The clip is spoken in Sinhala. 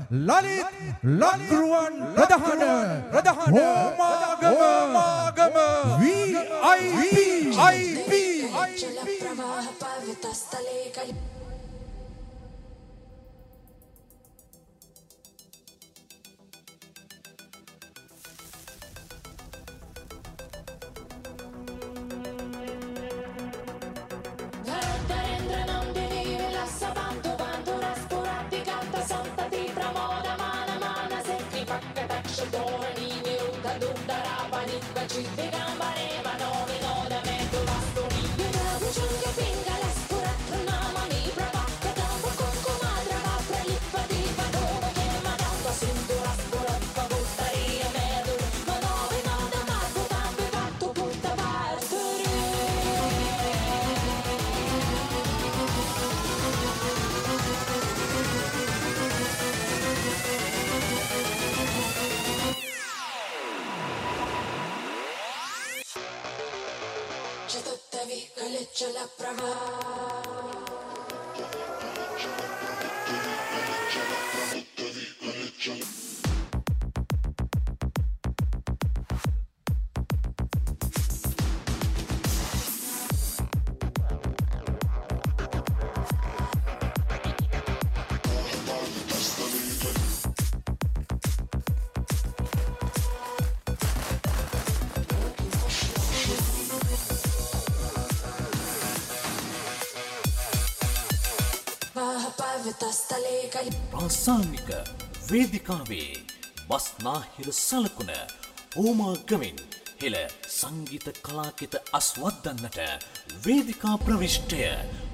ලලිත් ලක්රුවන් ප්‍රධාන හෝමාගම VIP जल प्रवाह पावितस्थले कल जल රාසායනික වේදිකාවේ බස්නාහිර සලකුණ හෝමාගමෙන් හෙළ සංගීත කලාකිත අස්වද්දන්නට වේදිකා ප්‍රවිෂ්ටය